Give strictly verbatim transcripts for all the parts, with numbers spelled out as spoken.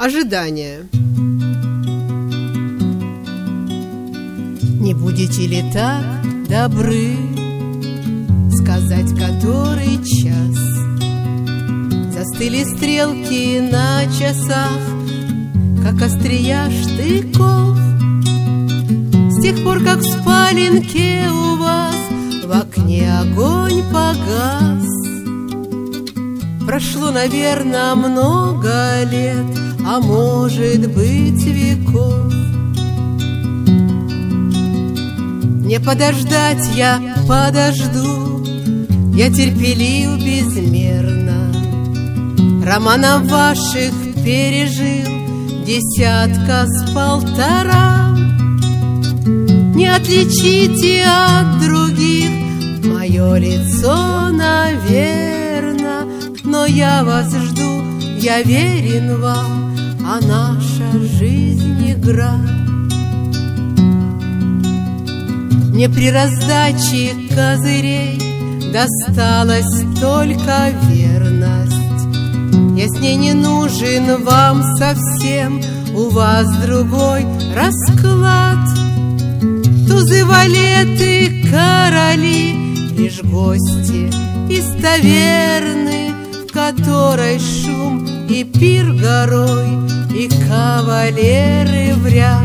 Ожидание. Не будете ли так добры сказать, который час? Застыли стрелки на часах, как острия штыков. С тех пор, как в спаленке у вас в окне огонь погас, прошло, наверное, много лет, а может быть веков. Не подождать я подожду, я терпелив безмерно. Романов ваших пережил десятка с полтора. Не отличите от других мое лицо, наверно, но я вас жду, я верен вам, а наша жизнь игра. Мне при раздаче козырей досталась только верность. Я с ней не нужен вам совсем, у вас другой расклад. Тузы, валеты, короли, лишь гости из таверны, в которой шум и пир горой, и кавалеры в ряд.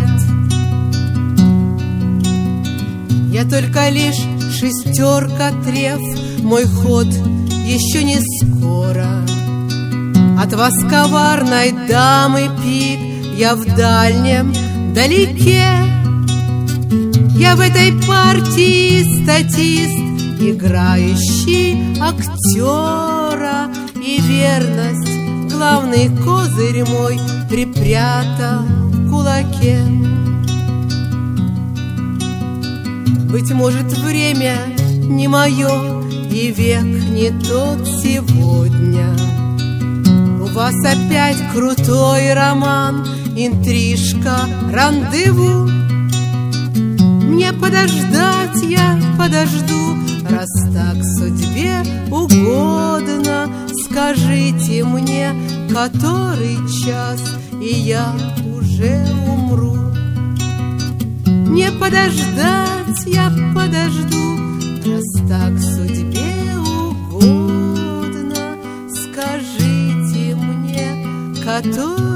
Я только лишь шестерка треф, мой ход еще не скоро. От вас, коварной дамы, пик, я в дальнем далеке. Я в этой партии статист, играющий актера, и верность, главный козырь мой, припрятал в кулаке. Быть может, время не мое, и век не тот сегодня. У вас опять крутой роман, интрижка, рандеву. Мне подождать я подожду, раз так судьбе угодно. Скажите мне, который час, и я уже умру. Мне подождать я подожду, раз так судьбе угодно. Скажите мне, который